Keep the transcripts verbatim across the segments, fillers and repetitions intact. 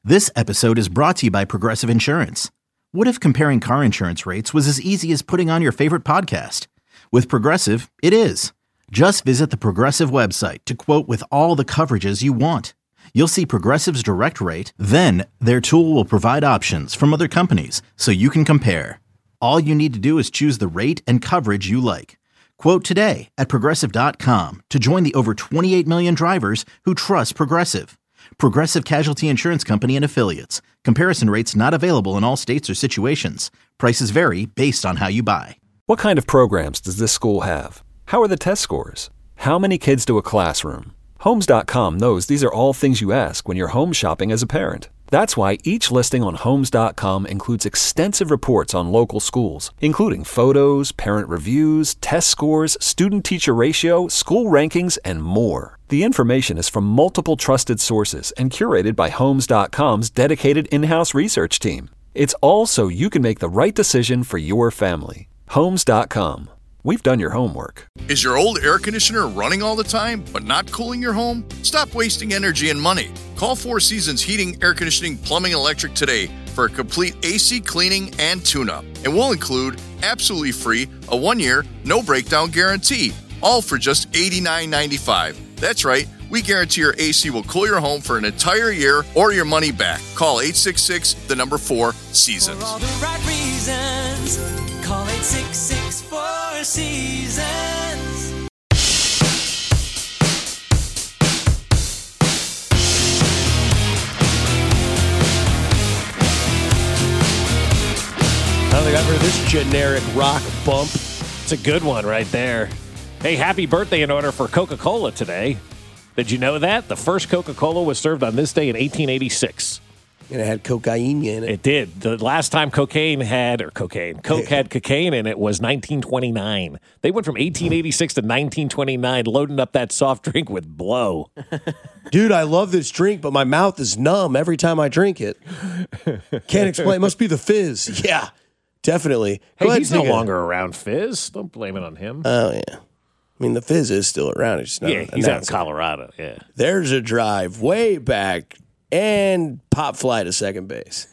This episode is brought to you by Progressive Insurance. What if comparing car insurance rates was as easy as putting on your favorite podcast? With Progressive, it is. Just visit the Progressive website to quote with all the coverages you want. You'll see Progressive's direct rate, then their tool will provide options from other companies so you can compare. All you need to do is choose the rate and coverage you like. Quote today at progressive dot com to join the over twenty-eight million drivers who trust Progressive. Progressive Casualty Insurance Company and Affiliates. Comparison rates not available in all states or situations. Prices vary based on how you buy. What kind of programs does this school have? How are the test scores? How many kids do a classroom? Homes dot com knows these are all things you ask when you're home shopping as a parent. That's why each listing on Homes dot com includes extensive reports on local schools, including photos, parent reviews, test scores, student-teacher ratio, school rankings, and more. The information is from multiple trusted sources and curated by Homes dot com's dedicated in-house research team. It's all so you can make the right decision for your family. Homes dot com. We've done your homework. Is your old air conditioner running all the time, but not cooling your home? Stop wasting energy and money. Call Four Seasons Heating, Air Conditioning, Plumbing, and Electric today for a complete A C cleaning and tune-up. And we'll include, absolutely free, a one-year, no-breakdown guarantee, all for just eighty-nine ninety-five. That's right, we guarantee your A C will cool your home for an entire year or your money back. Call eight six six, the number four, Seasons. For all the right reasons, call eight six six, four Seasons. Oh, they got rid of this generic rock bump. It's a good one right there. Hey, happy birthday in order for Coca-Cola today. Did you know that? The first Coca-Cola was served on this day in eighteen eighty-six. And it had cocaine in it. It did. The last time cocaine had, or cocaine, Coke had cocaine in it was nineteen twenty-nine. They went from eighteen eighty-six to nineteen twenty-nine, loading up that soft drink with blow. Dude, I love this drink, but my mouth is numb every time I drink it. Can't explain. It must be the fizz. Yeah, definitely. Hey, Go he's no ahead, take a- longer around, Fizz. Don't blame it on him. Oh, yeah. I mean, the fizz is still around. It's just not yeah, he's out in announced. Colorado. Yeah. There's a drive way back and pop fly to second base.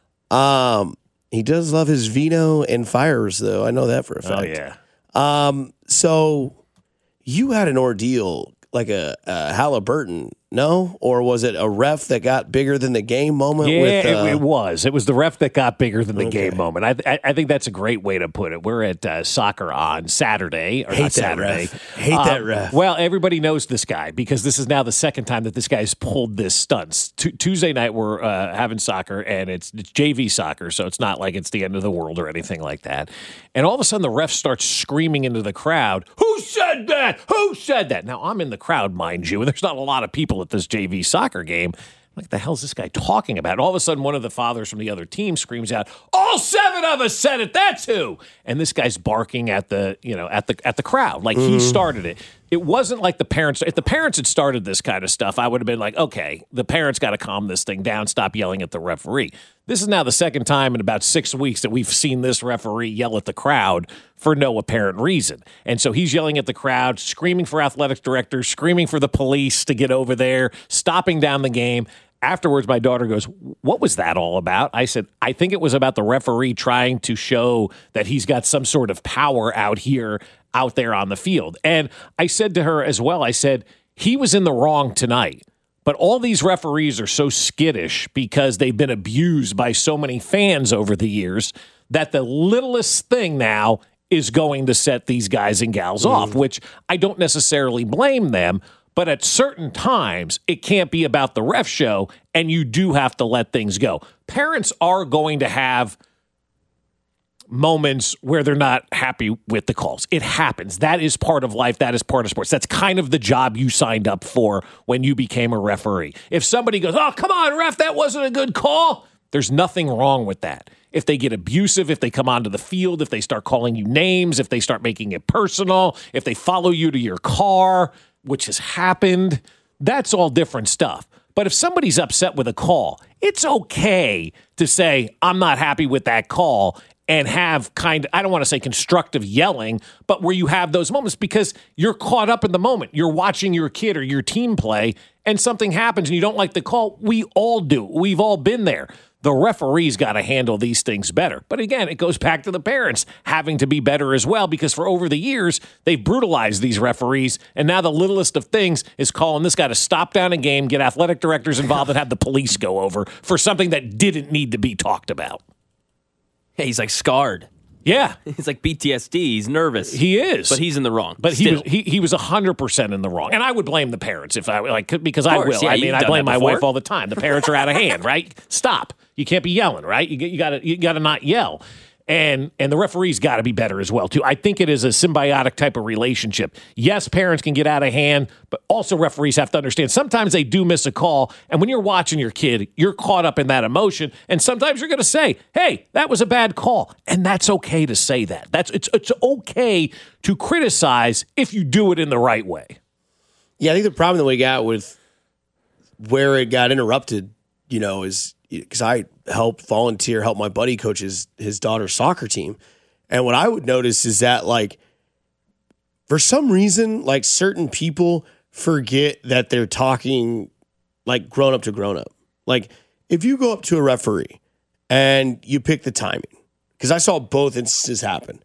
Um, he does love his vino and fires, though. I know that for a fact. Oh, yeah. Um, so you had an ordeal like a, a Halliburton, no? Or was it a ref that got bigger than the game moment? Yeah, with, uh, it, it was. It was the ref that got bigger than the Okay. game moment. I, I I think that's a great way to put it. We're at uh, soccer on Saturday. Or Hate not that Saturday. ref. Hate that ref. Well, everybody knows this guy because this is now the second time that this guy's pulled this stunt. T- Tuesday night we're uh, having soccer, and it's, it's J V soccer, so it's not like it's the end of the world or anything like that. And all of a sudden the ref starts screaming into the crowd, "Who said that? Who said that?" Now, I'm in the crowd, mind you, and there's not a lot of people at this J V soccer game. Like, the hell's this guy talking about? And all of a sudden, one of the fathers from the other team screams out, "All seven of us said it. That's who!" And this guy's barking at the, you know, at the at the crowd like he started it. It wasn't like the parents. If the parents had started this kind of stuff, I would have been like, okay, the parents got to calm this thing down. Stop yelling at the referee. This is now the second time in about six weeks that we've seen this referee yell at the crowd for no apparent reason. And so he's yelling at the crowd, screaming for athletic directors, screaming for the police to get over there, stopping down the game. Afterwards, my daughter goes, "What was that all about?" I said, "I think it was about the referee trying to show that he's got some sort of power out here, out there on the field." And I said to her as well, I said, he was in the wrong tonight. But all these referees are so skittish because they've been abused by so many fans over the years that the littlest thing now is going to set these guys and gals mm. off, which I don't necessarily blame them. But at certain times, it can't be about the ref show, and you do have to let things go. Parents are going to have moments where they're not happy with the calls. It happens. That is part of life. That is part of sports. That's kind of the job you signed up for when you became a referee. If somebody goes, "Oh, come on, ref, that wasn't a good call," there's nothing wrong with that. If they get abusive, if they come onto the field, if they start calling you names, if they start making it personal, if they follow you to your car, which has happened, that's all different stuff. But if somebody's upset with a call, it's okay to say, "I'm not happy with that call," and have kind of, I don't want to say constructive yelling, but where you have those moments because you're caught up in the moment. You're watching your kid or your team play, and something happens and you don't like the call, we all do. We've all been there. The referee's got to handle these things better. But again, it goes back to the parents having to be better as well, because for over the years, they've brutalized these referees. And now the littlest of things is calling this guy to stop down a game, get athletic directors involved, and have the police go over for something that didn't need to be talked about. Yeah, he's like scarred. Yeah. He's like P T S D. He's nervous. He is. But he's in the wrong. But he Still. was he, he was one hundred percent in the wrong. And I would blame the parents if I like because I course, will. yeah, I you've mean, I done blame that my before. wife all the time. The parents are out of hand, right? Stop. You can't be yelling, right? You you got to you got to not yell. And and the referee's got to be better as well, too. I think it is a symbiotic type of relationship. Yes, parents can get out of hand, but also referees have to understand sometimes they do miss a call. And when you're watching your kid, you're caught up in that emotion. And sometimes you're going to say, hey, that was a bad call. And that's okay to say that. That's it's it's okay to criticize if you do it in the right way. Yeah, I think the problem that we got with where it got interrupted, you know, is because I help volunteer, help my buddy coach his, his daughter's soccer team. And what I would notice is that, like, for some reason, like, certain people forget that they're talking, like, grown up to grown up. Like, if you go up to a referee and you pick the timing, because I saw both instances happen.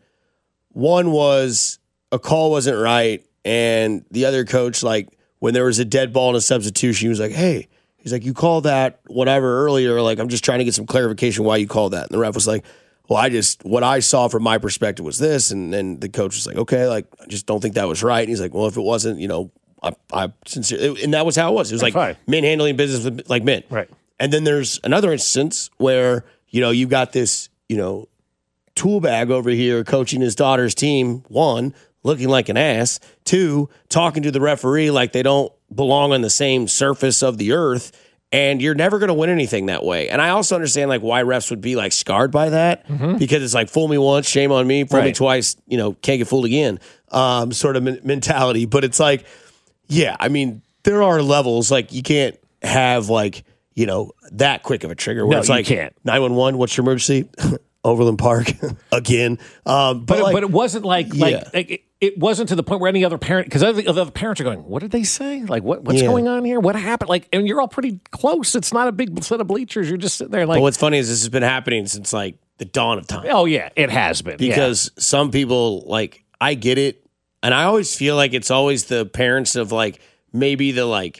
One was a call wasn't right, and the other coach, like, when there was a dead ball in a substitution, he was like, hey, he's like, you called that whatever earlier. Like, I'm just trying to get some clarification why you called that. And the ref was like, well, I just, what I saw from my perspective was this. And then the coach was like, okay, like, I just don't think that was right. And he's like, well, if it wasn't, you know, I, I sincerely, and that was how it was. It was like Fine. men handling business with, like men. Right. And then there's another instance where, you know, you got this, you know, tool bag over here coaching his daughter's team, one, looking like an ass, two, talking to the referee like they don't belong on the same surface of the earth, and you're never going to win anything that way. And I also understand like why refs would be like scarred by that, mm-hmm. because it's like fool me once, shame on me, fool right. me twice, you know, can't get fooled again, um, sort of men- mentality. But it's like, yeah, I mean, there are levels. Like you can't have like, you know, that quick of a trigger where No, it's you like can't. nine one one, what's your emergency? Overland Park again. Um, but, But, it, like, but it wasn't like like, yeah. like it, it wasn't to the point where any other parent, because other, other parents are going, what did they say? Like, what what's Yeah. going on here? What happened? Like, and you're all pretty close. It's not a big set of bleachers. You're just sitting there like, But what's funny is this has been happening since like the dawn of time. oh, yeah, it has been. yeah. Because some people, like, I get it. And I always feel like it's always the parents of like, maybe the like,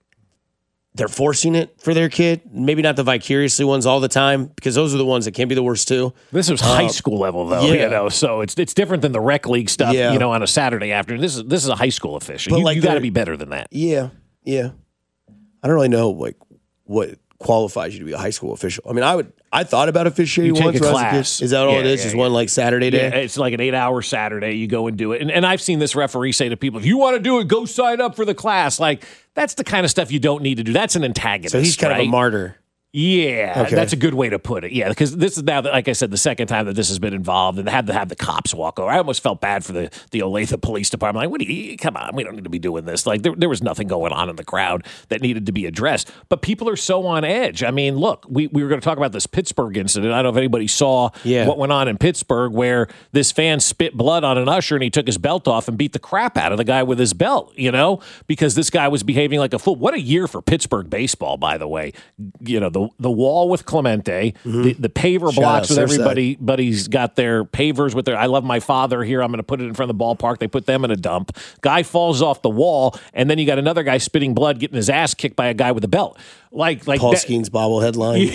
they're forcing it for their kid. Maybe not the vicariously ones all the time, because those are the ones that can be the worst too. This is high school level, though, yeah. you know, so it's it's different than the rec league stuff, Yeah. you know, on a Saturday afternoon. This is this is a high school official. But You, like you got to they're- be better than that. Yeah, yeah. I don't really know like what qualifies you to be a high school official. I mean, I would. I thought about officiating You take once. a when I was a kid. class. Is that all Yeah, it is? yeah, Is yeah. one like Saturday day? Yeah, it's like an eight-hour Saturday. You go and do it. And, and I've seen this referee say to people, if you want to do it, go sign up for the class. Like, that's the kind of stuff you don't need to do. That's an antagonist, So he's kind right? of a martyr. Yeah, Okay. that's a good way to put it. Yeah, because this is now, like I said, the second time that this has been involved, and they had to have the cops walk over. I almost felt bad for the the Olathe Police Department. Like, what do you? Come on, we don't need to be doing this. Like, there, there was nothing going on in the crowd that needed to be addressed. But people are so on edge. I mean, look, we, we were going to talk about this Pittsburgh incident. I don't know if anybody saw Yeah. what went on in Pittsburgh, where this fan spit blood on an usher and he took his belt off and beat the crap out of the guy with his belt. You know, because this guy was behaving like a fool. What a year for Pittsburgh baseball, by the way. You know, the the wall with Clemente, mm-hmm. the, the paver Shout blocks out with Surfside. everybody, buddy's got their pavers with their I love my father here. I'm going to put it in front of the ballpark. They put them in a dump. Guy falls off the wall, and then you got another guy spitting blood, getting his ass kicked by a guy with a belt. Like, like Paul that, Skeens bobblehead line.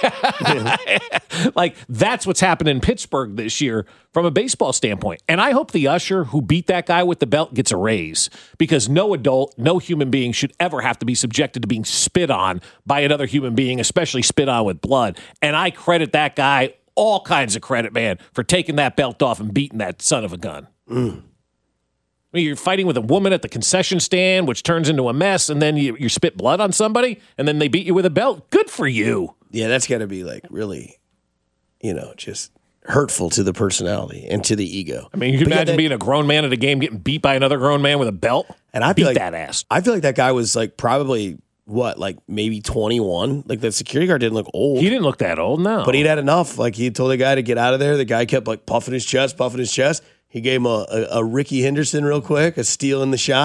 yeah. Like, that's what's happened in Pittsburgh this year from a baseball standpoint. And I hope the usher who beat that guy with the belt gets a raise, because no adult, no human being should ever have to be subjected to being spit on by another human being, especially spit on with blood. And I credit that guy, all kinds of credit, man, for taking that belt off and beating that son of a gun. Mm. I mean, you're fighting with a woman at the concession stand, which turns into a mess, and then you, you spit blood on somebody, and then they beat you with a belt. Good for you. Yeah, that's got to be like really, you know, just hurtful to the personality and to the ego. I mean, you can But yeah, imagine that- being a grown man at a game getting beat by another grown man with a belt. And I beat feel like that ass. I feel like that guy was like probably what, like maybe twenty-one. Like the security guard didn't look old. He didn't look that old, no. But he'd had enough. Like he had told the guy to get out of there. The guy kept like puffing his chest, puffing his chest. He gave him a, a, a Ricky Henderson real quick, a steal in the shot,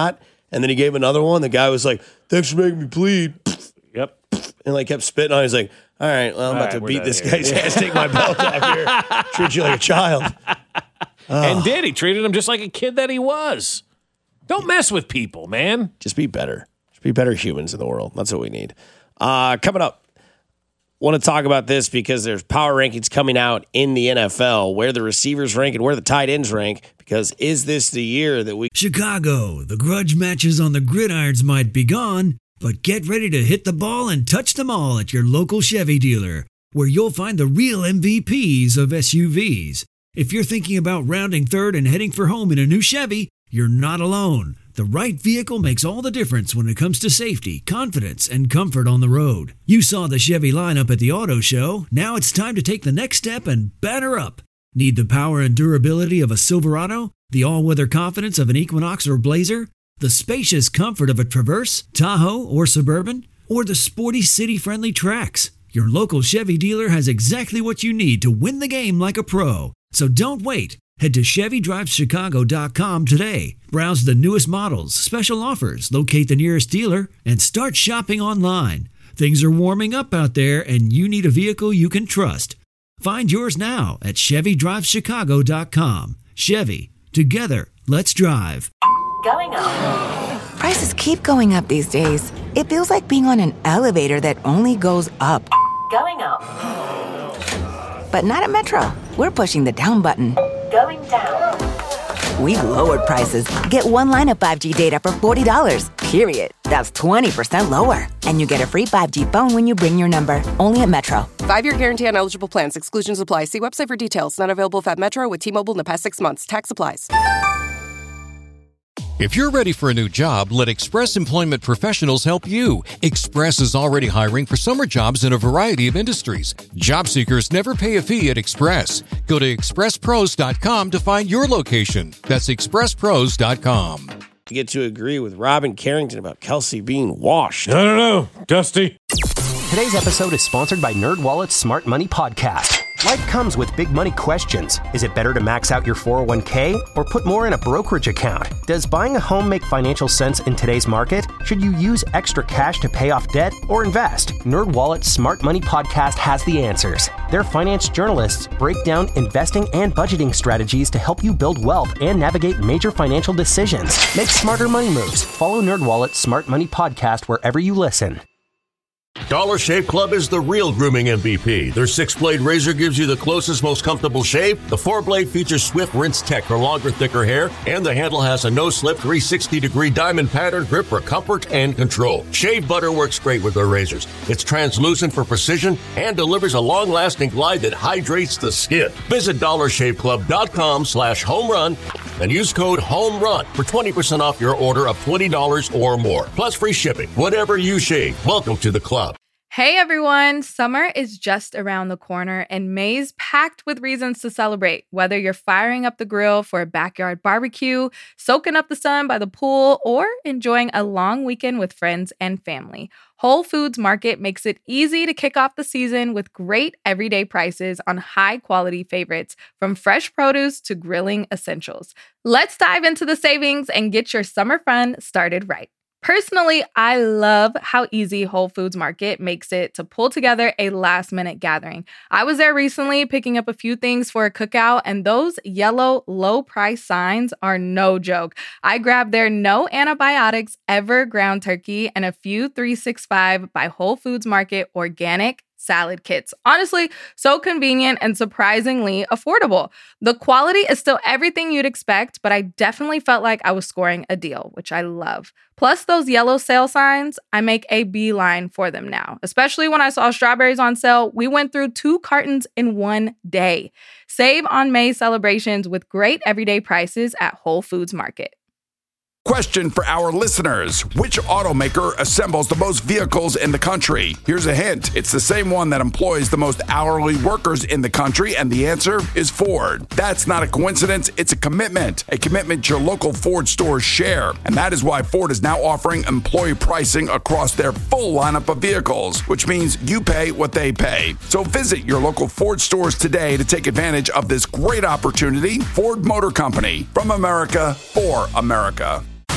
And then he gave another one. The guy was like, thanks for making me bleed. Yep. And like kept spitting on it. He's like, all right, well, I'm All about right, to we're beat done this here. guy's ass, take my belt off here, treat you like a child. And did. He treated him just like a kid that he was. Don't mess with people, man. Just be better. Just be better humans in the world. That's what we need. Uh, coming up, want to talk about this because there's power rankings coming out in the N F L, where the receivers rank and where the tight ends rank, because is this the year that we... Chicago, the grudge matches on the gridirons might be gone, but get ready to hit the ball and touch them all at your local Chevy dealer, where you'll find the real M V Ps of S U Vs. If you're thinking about rounding third and heading for home in a new Chevy, you're not alone. The right vehicle makes all the difference when it comes to safety, confidence, and comfort on the road. You saw the Chevy lineup at the auto show. Now it's time to take the next step and batter up. Need the power and durability of a Silverado? The all-weather confidence of an Equinox or Blazer? The spacious comfort of a Traverse, Tahoe, or Suburban? Or the sporty city-friendly Trax? Your local Chevy dealer has exactly what you need to win the game like a pro. So don't wait. Head to Chevy Drives Chicago dot com today. Browse the newest models, special offers, locate the nearest dealer, and start shopping online. Things are warming up out there, and you need a vehicle you can trust. Find yours now at Chevy Drives Chicago dot com. Chevy. Together, let's drive. Going up. Prices keep going up these days. It feels like being on an elevator that only goes up. Going up. But not at Metro. We're pushing the down button. Going down. We've lowered prices. Get one line of five G data for forty dollars, period. That's twenty percent lower. And you get a free five G phone when you bring your number. Only at Metro. Five-year guarantee on eligible plans. Exclusions apply. See website for details. Not available at Metro with T-Mobile in the past six months. Tax applies. If you're ready for a new job, let Express Employment Professionals help you. Express is already hiring for summer jobs in a variety of industries. Job seekers never pay a fee at Express. Go to express pros dot com to find your location. That's express pros dot com. I get to agree with Robin Carrington about Kelsey being washed. I don't know, Dusty. Today's episode is sponsored by NerdWallet's Smart Money Podcast. Life comes with big money questions. Is it better to max out your four oh one k or put more in a brokerage account? Does buying a home make financial sense in today's market? Should you use extra cash to pay off debt or invest? NerdWallet's Smart Money Podcast has the answers. Their finance journalists break down investing and budgeting strategies to help you build wealth and navigate major financial decisions. Make smarter money moves. Follow NerdWallet's Smart Money Podcast wherever you listen. Dollar Shave Club is the real grooming M V P. Their six-blade razor gives you the closest, most comfortable shave. The four-blade features swift rinse tech for longer, thicker hair. And the handle has a no-slip three hundred sixty degree diamond pattern grip for comfort and control. Shave butter works great with their razors. It's translucent for precision and delivers a long-lasting glide that hydrates the skin. Visit dollar shave club dot com slash home run and use code HOMERUN for twenty percent off your order of twenty dollars or more. Plus free shipping. Whatever you shave, welcome to the club. Hey everyone, summer is just around the corner and May's packed with reasons to celebrate. Whether you're firing up the grill for a backyard barbecue, soaking up the sun by the pool, or enjoying a long weekend with friends and family, Whole Foods Market makes it easy to kick off the season with great everyday prices on high-quality favorites, from fresh produce to grilling essentials. Let's dive into the savings and get your summer fun started right. Personally, I love how easy Whole Foods Market makes it to pull together a last-minute gathering. I was there recently picking up a few things for a cookout, and those yellow low-price signs are no joke. I grabbed their no antibiotics ever ground turkey and a few three sixty-five by Whole Foods Market organic salad kits. Honestly, so convenient and surprisingly affordable. The quality is still everything you'd expect, but I definitely felt like I was scoring a deal, which I love. Plus those yellow sale signs, I make a beeline for them now. Especially when I saw strawberries on sale, we went through two cartons in one day. Save on May celebrations with great everyday prices at Whole Foods Market. Question for our listeners. Which automaker assembles the most vehicles in the country? Here's a hint. It's the same one that employs the most hourly workers in the country, and the answer is Ford. That's not a coincidence. It's a commitment. A commitment your local Ford stores share. And that is why Ford is now offering employee pricing across their full lineup of vehicles, which means you pay what they pay. So visit your local Ford stores today to take advantage of this great opportunity. Ford Motor Company. From America, for America.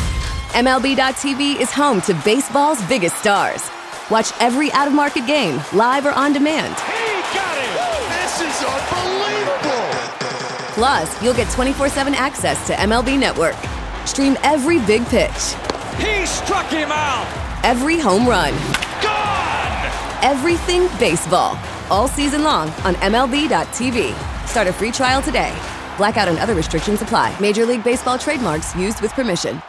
M L B dot T V is home to baseball's biggest stars. Watch every out-of-market game, live or on demand. He got it! This is unbelievable! Plus, you'll get twenty-four seven access to M L B Network. Stream every big pitch. He struck him out! Every home run. Gone! Everything baseball. All season long on M L B dot T V. Start a free trial today. Blackout and other restrictions apply. Major League Baseball trademarks used with permission.